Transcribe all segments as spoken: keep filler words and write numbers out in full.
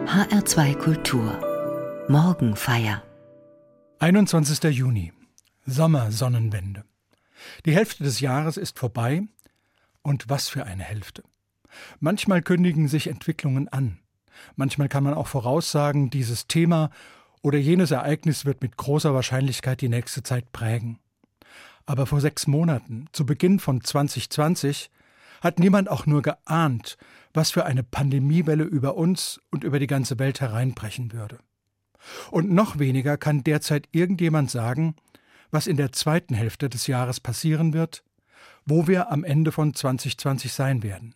H R zwei Kultur Morgenfeier einundzwanzigster Juni. Sommersonnenwende. Die Hälfte des Jahres ist vorbei. Und was für eine Hälfte. Manchmal kündigen sich Entwicklungen an. Manchmal kann man auch voraussagen, dieses Thema oder jenes Ereignis wird mit großer Wahrscheinlichkeit die nächste Zeit prägen. Aber vor sechs Monaten, zu Beginn von zwanzig zwanzig, hat niemand auch nur geahnt, was für eine Pandemiewelle über uns und über die ganze Welt hereinbrechen würde. Und noch weniger kann derzeit irgendjemand sagen, was in der zweiten Hälfte des Jahres passieren wird, wo wir am Ende von zwanzig zwanzig sein werden.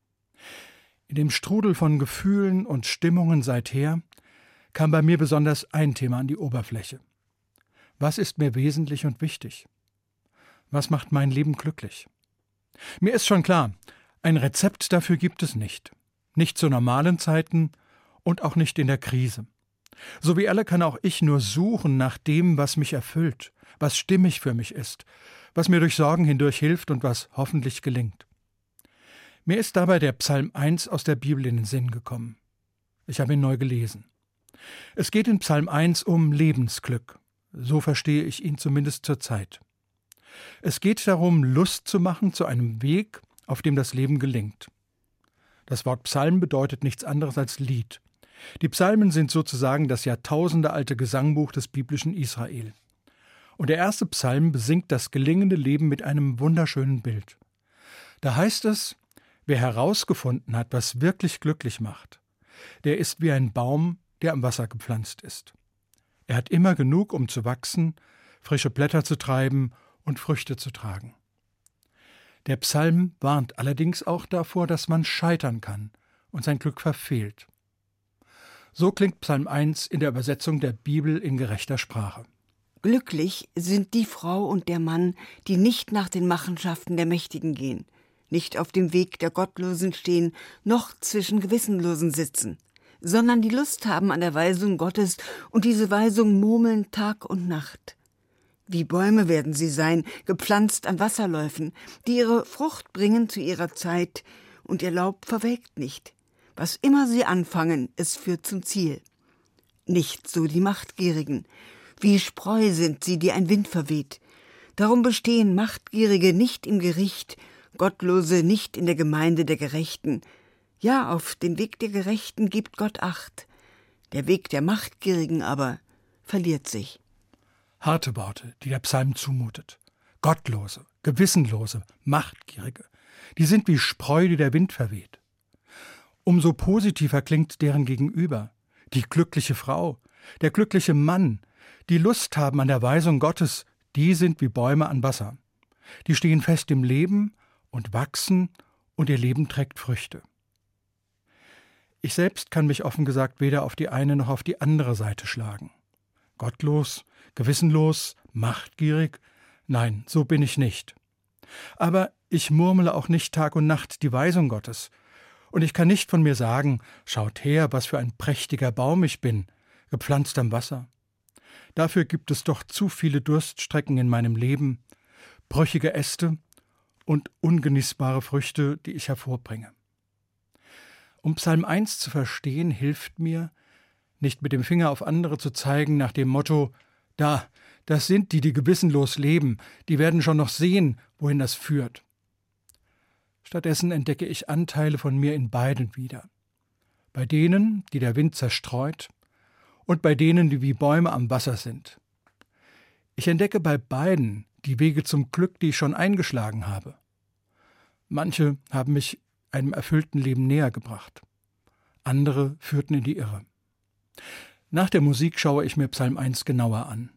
In dem Strudel von Gefühlen und Stimmungen seither kam bei mir besonders ein Thema an die Oberfläche. Was ist mir wesentlich und wichtig? Was macht mein Leben glücklich? Mir ist schon klar, ein Rezept dafür gibt es nicht. Nicht zu normalen Zeiten und auch nicht in der Krise. So wie alle kann auch ich nur suchen nach dem, was mich erfüllt, was stimmig für mich ist, was mir durch Sorgen hindurch hilft und was hoffentlich gelingt. Mir ist dabei der Psalm eins aus der Bibel in den Sinn gekommen. Ich habe ihn neu gelesen. Es geht in Psalm eins um Lebensglück. So verstehe ich ihn zumindest zur Zeit. Es geht darum, Lust zu machen zu einem Weg, auf dem das Leben gelingt. Das Wort Psalm bedeutet nichts anderes als Lied. Die Psalmen sind sozusagen das jahrtausendealte Gesangbuch des biblischen Israel. Und der erste Psalm besingt das gelingende Leben mit einem wunderschönen Bild. Da heißt es, wer herausgefunden hat, was wirklich glücklich macht, der ist wie ein Baum, der am Wasser gepflanzt ist. Er hat immer genug, um zu wachsen, frische Blätter zu treiben und Früchte zu tragen. Der Psalm warnt allerdings auch davor, dass man scheitern kann und sein Glück verfehlt. So klingt Psalm eins in der Übersetzung der Bibel in gerechter Sprache. Glücklich sind die Frau und der Mann, die nicht nach den Machenschaften der Mächtigen gehen, nicht auf dem Weg der Gottlosen stehen, noch zwischen Gewissenlosen sitzen, sondern die Lust haben an der Weisung Gottes und diese Weisung murmeln Tag und Nacht. Wie Bäume werden sie sein, gepflanzt an Wasserläufen, die ihre Frucht bringen zu ihrer Zeit, und ihr Laub verwelkt nicht. Was immer sie anfangen, es führt zum Ziel. Nicht so die Machtgierigen. Wie Spreu sind sie, die ein Wind verweht. Darum bestehen Machtgierige nicht im Gericht, Gottlose nicht in der Gemeinde der Gerechten. Ja, auf den Weg der Gerechten gibt Gott Acht. Der Weg der Machtgierigen aber verliert sich. Harte Worte, die der Psalm zumutet. Gottlose, Gewissenlose, Machtgierige. Die sind wie Spreu, die der Wind verweht. Umso positiver klingt deren Gegenüber. Die glückliche Frau, der glückliche Mann, die Lust haben an der Weisung Gottes, die sind wie Bäume an Wasser. Die stehen fest im Leben und wachsen und ihr Leben trägt Früchte. Ich selbst kann mich offen gesagt weder auf die eine noch auf die andere Seite schlagen. Gottlos, gewissenlos, machtgierig? Nein, so bin ich nicht. Aber ich murmele auch nicht Tag und Nacht die Weisung Gottes. Und ich kann nicht von mir sagen, schaut her, was für ein prächtiger Baum ich bin, gepflanzt am Wasser. Dafür gibt es doch zu viele Durststrecken in meinem Leben, brüchige Äste und ungenießbare Früchte, die ich hervorbringe. Um Psalm eins zu verstehen, hilft mir, nicht mit dem Finger auf andere zu zeigen nach dem Motto, da, das sind die, die gewissenlos leben, die werden schon noch sehen, wohin das führt. Stattdessen entdecke ich Anteile von mir in beiden wieder. Bei denen, die der Wind zerstreut, und bei denen, die wie Bäume am Wasser sind. Ich entdecke bei beiden die Wege zum Glück, die ich schon eingeschlagen habe. Manche haben mich einem erfüllten Leben näher gebracht. Andere führten in die Irre. Nach der Musik schaue ich mir Psalm eins genauer an.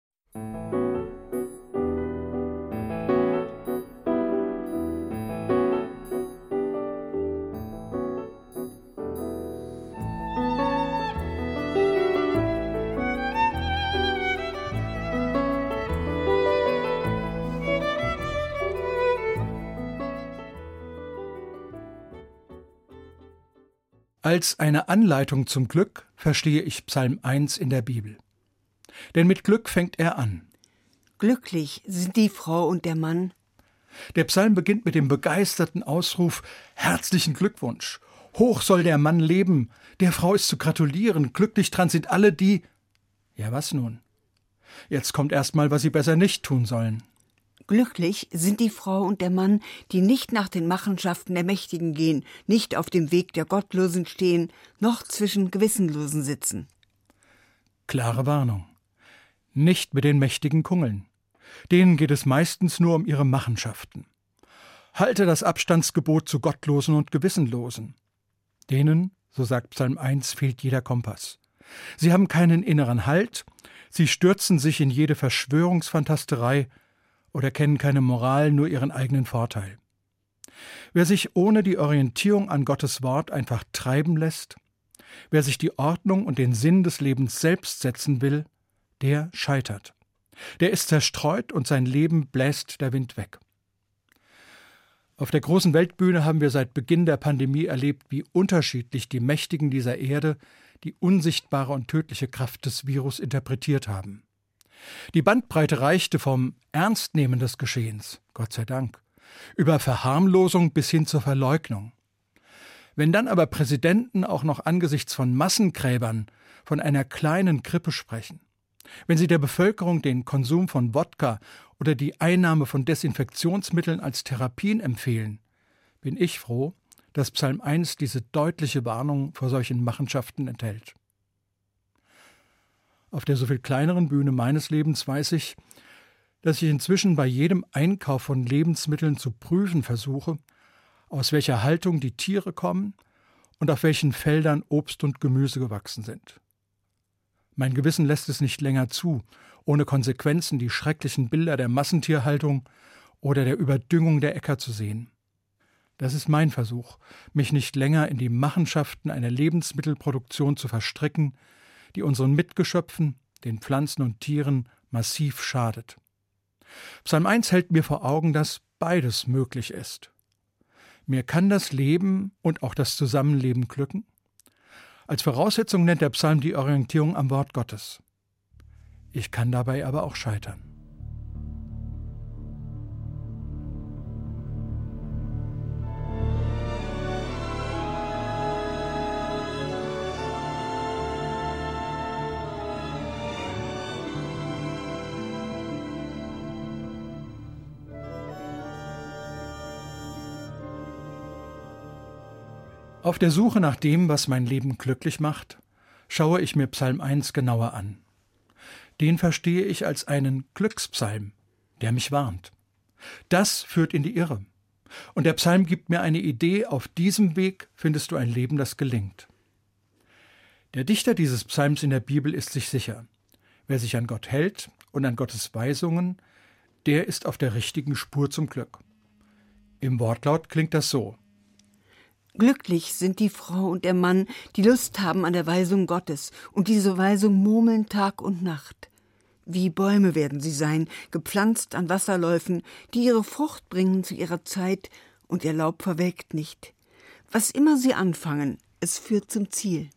Als eine Anleitung zum Glück verstehe ich Psalm eins in der Bibel. Denn mit Glück fängt er an. Glücklich sind die Frau und der Mann. Der Psalm beginnt mit dem begeisterten Ausruf: Herzlichen Glückwunsch! Hoch soll der Mann leben, der Frau ist zu gratulieren, glücklich dran sind alle, die... Ja, was nun? Jetzt kommt erst mal, was sie besser nicht tun sollen. Glücklich sind die Frau und der Mann, die nicht nach den Machenschaften der Mächtigen gehen, nicht auf dem Weg der Gottlosen stehen, noch zwischen Gewissenlosen sitzen. Klare Warnung. Nicht mit den Mächtigen kungeln. Denen geht es meistens nur um ihre Machenschaften. Halte das Abstandsgebot zu Gottlosen und Gewissenlosen. Denen, so sagt Psalm eins, fehlt jeder Kompass. Sie haben keinen inneren Halt, sie stürzen sich in jede Verschwörungsfantasterei oder kennen keine Moral, nur ihren eigenen Vorteil. Wer sich ohne die Orientierung an Gottes Wort einfach treiben lässt, wer sich die Ordnung und den Sinn des Lebens selbst setzen will, der scheitert. Der ist zerstreut und sein Leben bläst der Wind weg. Auf der großen Weltbühne haben wir seit Beginn der Pandemie erlebt, wie unterschiedlich die Mächtigen dieser Erde die unsichtbare und tödliche Kraft des Virus interpretiert haben. Die Bandbreite reichte vom Ernstnehmen des Geschehens, Gott sei Dank, über Verharmlosung bis hin zur Verleugnung. Wenn dann aber Präsidenten auch noch angesichts von Massengräbern von einer kleinen Grippe sprechen, wenn sie der Bevölkerung den Konsum von Wodka oder die Einnahme von Desinfektionsmitteln als Therapien empfehlen, bin ich froh, dass Psalm eins diese deutliche Warnung vor solchen Machenschaften enthält. Auf der so viel kleineren Bühne meines Lebens weiß ich, dass ich inzwischen bei jedem Einkauf von Lebensmitteln zu prüfen versuche, aus welcher Haltung die Tiere kommen und auf welchen Feldern Obst und Gemüse gewachsen sind. Mein Gewissen lässt es nicht länger zu, ohne Konsequenzen die schrecklichen Bilder der Massentierhaltung oder der Überdüngung der Äcker zu sehen. Das ist mein Versuch, mich nicht länger in die Machenschaften einer Lebensmittelproduktion zu verstricken, die unseren Mitgeschöpfen, den Pflanzen und Tieren, massiv schadet. Psalm eins hält mir vor Augen, dass beides möglich ist. Mir kann das Leben und auch das Zusammenleben glücken. Als Voraussetzung nennt der Psalm die Orientierung am Wort Gottes. Ich kann dabei aber auch scheitern. Auf der Suche nach dem, was mein Leben glücklich macht, schaue ich mir Psalm eins genauer an. Den verstehe ich als einen Glückspsalm, der mich warnt. Das führt in die Irre. Und der Psalm gibt mir eine Idee, auf diesem Weg findest du ein Leben, das gelingt. Der Dichter dieses Psalms in der Bibel ist sich sicher. Wer sich an Gott hält und an Gottes Weisungen, der ist auf der richtigen Spur zum Glück. Im Wortlaut klingt das so: Glücklich sind die Frau und der Mann, die Lust haben an der Weisung Gottes und diese Weisung murmeln Tag und Nacht. Wie Bäume werden sie sein, gepflanzt an Wasserläufen, die ihre Frucht bringen zu ihrer Zeit und ihr Laub verwelkt nicht. Was immer sie anfangen, es führt zum Ziel.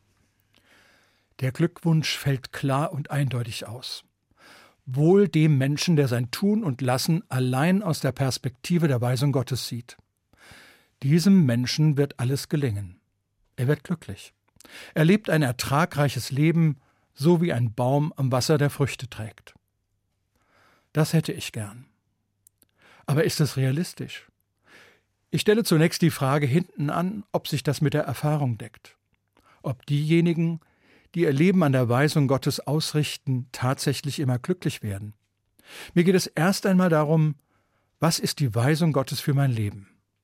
Der Glückwunsch fällt klar und eindeutig aus. Wohl dem Menschen, der sein Tun und Lassen allein aus der Perspektive der Weisung Gottes sieht. Diesem Menschen wird alles gelingen. Er wird glücklich. Er lebt ein ertragreiches Leben, so wie ein Baum am Wasser der Früchte trägt. Das hätte ich gern. Aber ist es realistisch? Ich stelle zunächst die Frage hinten an, ob sich das mit der Erfahrung deckt. Ob diejenigen, die ihr Leben an der Weisung Gottes ausrichten, tatsächlich immer glücklich werden. Mir geht es erst einmal darum, was ist die Weisung Gottes für mein Leben?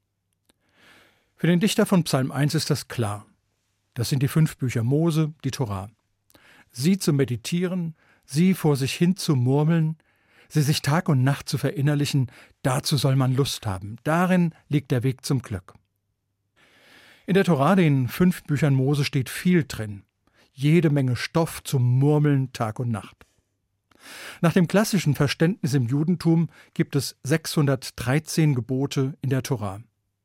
Für den Dichter von Psalm eins ist das klar. Das sind die fünf Bücher Mose, die Tora. Sie zu meditieren, sie vor sich hin zu murmeln, sie sich Tag und Nacht zu verinnerlichen, dazu soll man Lust haben. Darin liegt der Weg zum Glück. In der Tora, den fünf Büchern Mose, steht viel drin. Jede Menge Stoff zum Murmeln Tag und Nacht. Nach dem klassischen Verständnis im Judentum gibt es sechshundertdreizehn Gebote in der Tora.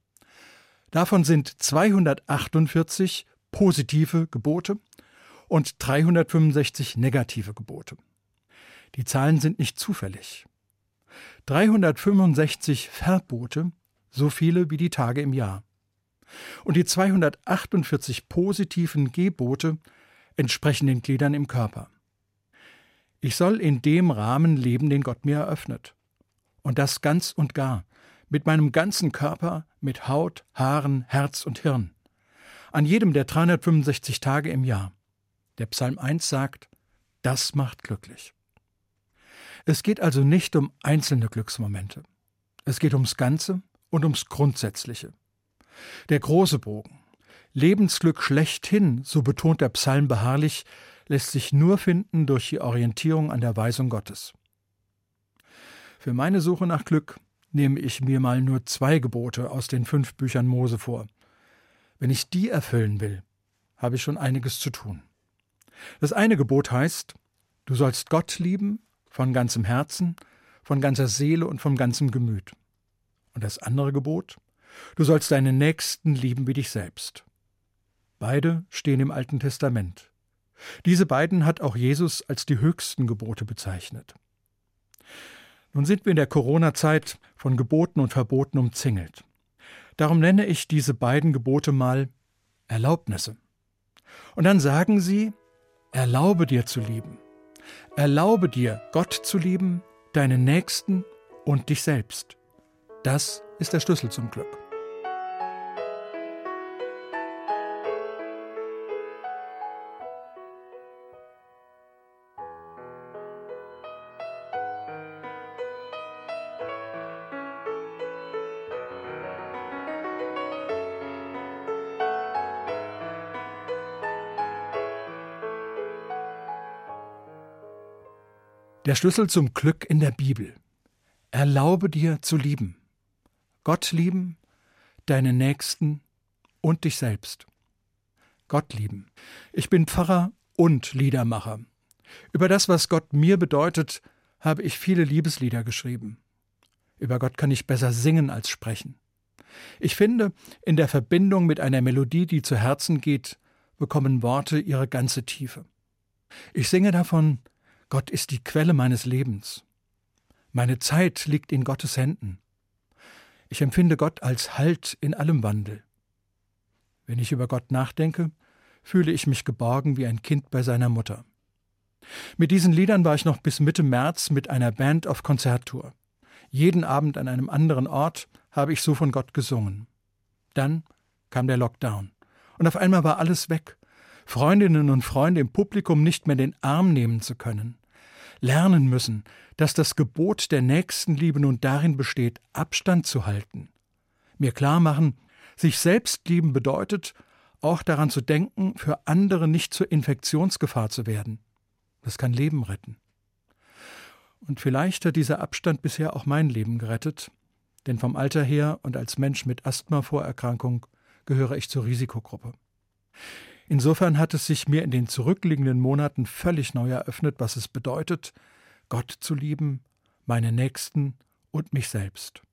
Davon sind zweihundertachtundvierzig positive Gebote und dreihundertfünfundsechzig negative Gebote. Die Zahlen sind nicht zufällig. dreihundertfünfundsechzig Verbote, so viele wie die Tage im Jahr. Und die zweihundertachtundvierzig positiven Gebote entsprechen den Gliedern im Körper. Ich soll in dem Rahmen leben, den Gott mir eröffnet. Und das ganz und gar, mit meinem ganzen Körper, mit Haut, Haaren, Herz und Hirn. An jedem der dreihundertfünfundsechzig Tage im Jahr. Der Psalm eins sagt, das macht glücklich. Es geht also nicht um einzelne Glücksmomente. Es geht ums Ganze und ums Grundsätzliche. Der große Bogen. Lebensglück schlechthin, so betont der Psalm beharrlich, lässt sich nur finden durch die Orientierung an der Weisung Gottes. Für meine Suche nach Glück nehme ich mir mal nur zwei Gebote aus den fünf Büchern Mose vor. Wenn ich die erfüllen will, habe ich schon einiges zu tun. Das eine Gebot heißt, du sollst Gott lieben von ganzem Herzen, von ganzer Seele und vom ganzen Gemüt. Und das andere Gebot, du sollst deinen Nächsten lieben wie dich selbst. Beide stehen im Alten Testament. Diese beiden hat auch Jesus als die höchsten Gebote bezeichnet. Nun sind wir in der Corona-Zeit von Geboten und Verboten umzingelt. Darum nenne ich diese beiden Gebote mal Erlaubnisse. Und dann sagen sie, erlaube dir zu lieben. Erlaube dir, Gott zu lieben, deinen Nächsten und dich selbst. Das ist der Schlüssel zum Glück. Der Schlüssel zum Glück in der Bibel. Erlaube dir zu lieben. Gott lieben, deinen Nächsten und dich selbst. Gott lieben. Ich bin Pfarrer und Liedermacher. Über das, was Gott mir bedeutet, habe ich viele Liebeslieder geschrieben. Über Gott kann ich besser singen als sprechen. Ich finde, in der Verbindung mit einer Melodie, die zu Herzen geht, bekommen Worte ihre ganze Tiefe. Ich singe davon, Gott ist die Quelle meines Lebens. Meine Zeit liegt in Gottes Händen. Ich empfinde Gott als Halt in allem Wandel. Wenn ich über Gott nachdenke, fühle ich mich geborgen wie ein Kind bei seiner Mutter. Mit diesen Liedern war ich noch bis Mitte März mit einer Band auf Konzerttour. Jeden Abend an einem anderen Ort habe ich so von Gott gesungen. Dann kam der Lockdown und auf einmal war alles weg. Freundinnen und Freunde im Publikum nicht mehr den Arm nehmen zu können. Lernen müssen, dass das Gebot der Nächstenliebe nun darin besteht, Abstand zu halten. Mir klar machen, sich selbst lieben bedeutet, auch daran zu denken, für andere nicht zur Infektionsgefahr zu werden. Das kann Leben retten. Und vielleicht hat dieser Abstand bisher auch mein Leben gerettet, denn vom Alter her und als Mensch mit Asthma-Vorerkrankung gehöre ich zur Risikogruppe. Insofern hat es sich mir in den zurückliegenden Monaten völlig neu eröffnet, was es bedeutet, Gott zu lieben, meine Nächsten und mich selbst.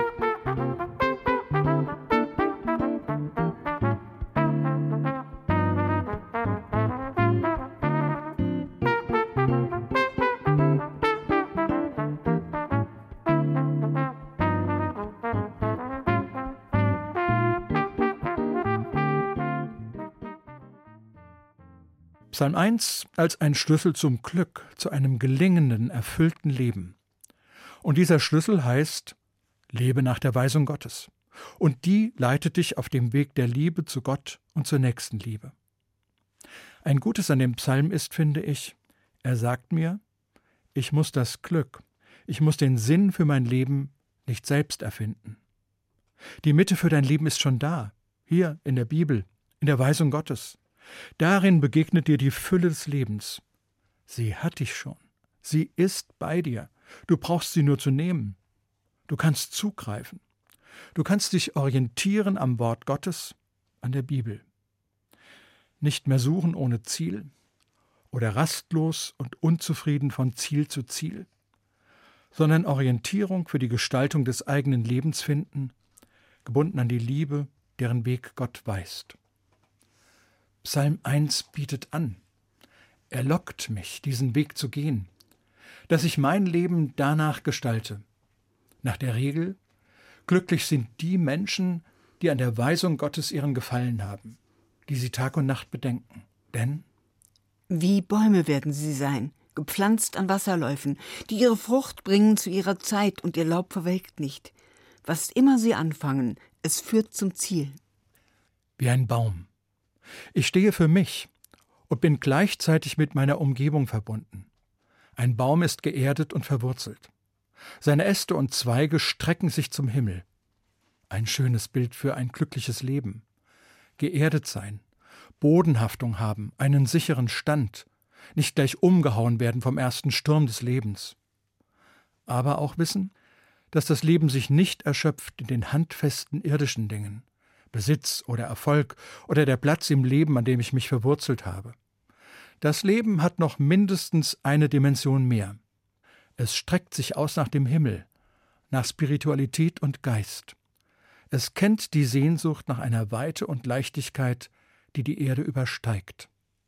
Psalm eins als ein Schlüssel zum Glück, zu einem gelingenden, erfüllten Leben. Und dieser Schlüssel heißt, lebe nach der Weisung Gottes. Und die leitet dich auf dem Weg der Liebe zu Gott und zur Nächstenliebe. Ein Gutes an dem Psalm ist, finde ich, er sagt mir, ich muss das Glück, ich muss den Sinn für mein Leben nicht selbst erfinden. Die Mitte für dein Leben ist schon da, hier in der Bibel, in der Weisung Gottes. Darin begegnet dir die Fülle des Lebens. Sie hat dich schon. Sie ist bei dir. Du brauchst sie nur zu nehmen. Du kannst zugreifen. Du kannst dich orientieren am Wort Gottes, an der Bibel. Nicht mehr suchen ohne Ziel oder rastlos und unzufrieden von Ziel zu Ziel, sondern Orientierung für die Gestaltung des eigenen Lebens finden, gebunden an die Liebe, deren Weg Gott weist. Psalm eins bietet an. Er lockt mich, diesen Weg zu gehen, dass ich mein Leben danach gestalte. Nach der Regel, glücklich sind die Menschen, die an der Weisung Gottes ihren Gefallen haben, die sie Tag und Nacht bedenken. Denn wie Bäume werden sie sein, gepflanzt an Wasserläufen, die ihre Frucht bringen zu ihrer Zeit und ihr Laub verwelkt nicht. Was immer sie anfangen, es führt zum Ziel. Wie ein Baum. Ich stehe für mich und bin gleichzeitig mit meiner Umgebung verbunden. Ein Baum ist geerdet und verwurzelt. Seine Äste und Zweige strecken sich zum Himmel. Ein schönes Bild für ein glückliches Leben. Geerdet sein, Bodenhaftung haben, einen sicheren Stand, nicht gleich umgehauen werden vom ersten Sturm des Lebens. Aber auch wissen, dass das Leben sich nicht erschöpft in den handfesten irdischen Dingen, Besitz oder Erfolg oder der Platz im Leben, an dem ich mich verwurzelt habe. Das Leben hat noch mindestens eine Dimension mehr. Es streckt sich aus nach dem Himmel, nach Spiritualität und Geist. Es kennt die Sehnsucht nach einer Weite und Leichtigkeit, die die Erde übersteigt.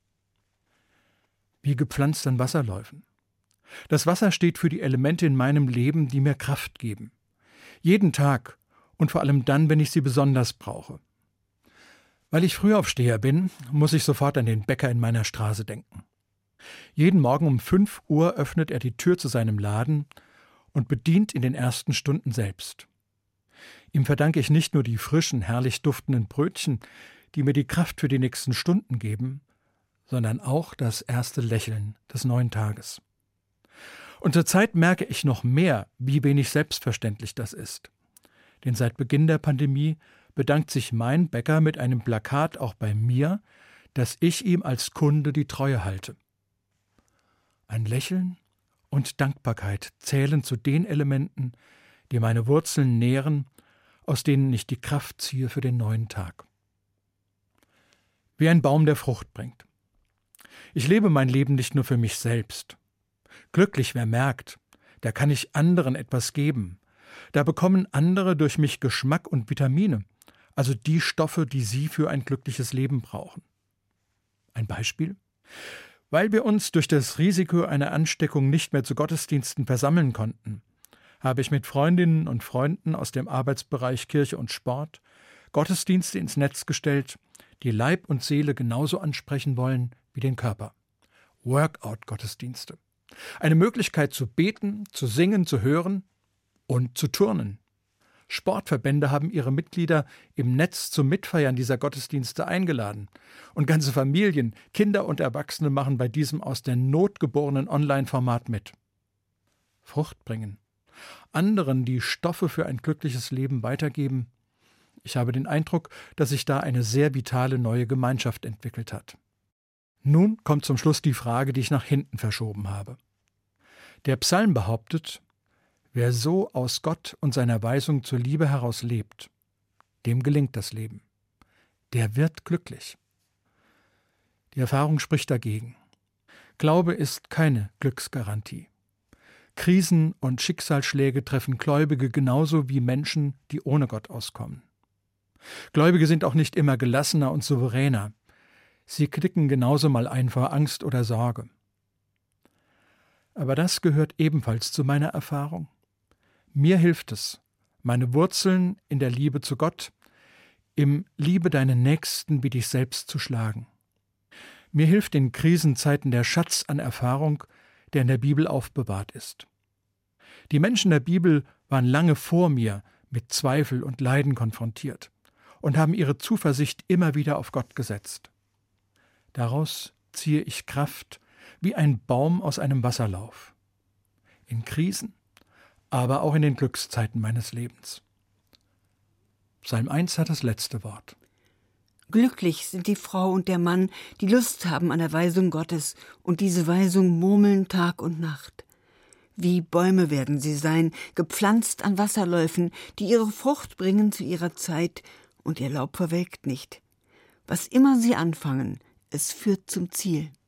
Wie gepflanzt an Wasserläufen. Das Wasser steht für die Elemente in meinem Leben, die mir Kraft geben. Jeden Tag und vor allem dann, wenn ich sie besonders brauche. Weil ich Frühaufsteher bin, muss ich sofort an den Bäcker in meiner Straße denken. Jeden Morgen um fünf Uhr öffnet er die Tür zu seinem Laden und bedient in den ersten Stunden selbst. Ihm verdanke ich nicht nur die frischen, herrlich duftenden Brötchen, die mir die Kraft für die nächsten Stunden geben, sondern auch das erste Lächeln des neuen Tages. Und zur Zeit merke ich noch mehr, wie wenig selbstverständlich das ist. Denn seit Beginn der Pandemie bedankt sich mein Bäcker mit einem Plakat auch bei mir, dass ich ihm als Kunde die Treue halte. Ein Lächeln und Dankbarkeit zählen zu den Elementen, die meine Wurzeln nähren, aus denen ich die Kraft ziehe für den neuen Tag. Wie ein Baum, der Frucht bringt. Ich lebe mein Leben nicht nur für mich selbst. Glücklich, wer merkt, da kann ich anderen etwas geben. Da bekommen andere durch mich Geschmack und Vitamine, also die Stoffe, die sie für ein glückliches Leben brauchen. Ein Beispiel? Weil wir uns durch das Risiko einer Ansteckung nicht mehr zu Gottesdiensten versammeln konnten, habe ich mit Freundinnen und Freunden aus dem Arbeitsbereich Kirche und Sport Gottesdienste ins Netz gestellt, die Leib und Seele genauso ansprechen wollen wie den Körper. Workout-Gottesdienste. Eine Möglichkeit zu beten, zu singen, zu hören und zu turnen. Sportverbände haben ihre Mitglieder im Netz zum Mitfeiern dieser Gottesdienste eingeladen. Und ganze Familien, Kinder und Erwachsene machen bei diesem aus der Not geborenen Online-Format mit. Frucht bringen. Anderen die Stoffe für ein glückliches Leben weitergeben. Ich habe den Eindruck, dass sich da eine sehr vitale neue Gemeinschaft entwickelt hat. Nun kommt zum Schluss die Frage, die ich nach hinten verschoben habe. Der Psalm behauptet, wer so aus Gott und seiner Weisung zur Liebe heraus lebt, dem gelingt das Leben. Der wird glücklich. Die Erfahrung spricht dagegen. Glaube ist keine Glücksgarantie. Krisen und Schicksalsschläge treffen Gläubige genauso wie Menschen, die ohne Gott auskommen. Gläubige sind auch nicht immer gelassener und souveräner. Sie knicken genauso mal ein vor Angst oder Sorge. Aber das gehört ebenfalls zu meiner Erfahrung. Mir hilft es, meine Wurzeln in der Liebe zu Gott, im Liebe deinen Nächsten wie dich selbst zu schlagen. Mir hilft in Krisenzeiten der Schatz an Erfahrung, der in der Bibel aufbewahrt ist. Die Menschen der Bibel waren lange vor mir mit Zweifel und Leiden konfrontiert und haben ihre Zuversicht immer wieder auf Gott gesetzt. Daraus ziehe ich Kraft wie ein Baum aus einem Wasserlauf. In Krisen, aber auch in den Glückszeiten meines Lebens. Psalm eins hat das letzte Wort. Glücklich sind die Frau und der Mann, die Lust haben an der Weisung Gottes und diese Weisung murmeln Tag und Nacht. Wie Bäume werden sie sein, gepflanzt an Wasserläufen, die ihre Frucht bringen zu ihrer Zeit und ihr Laub verwelkt nicht. Was immer sie anfangen, es führt zum Ziel.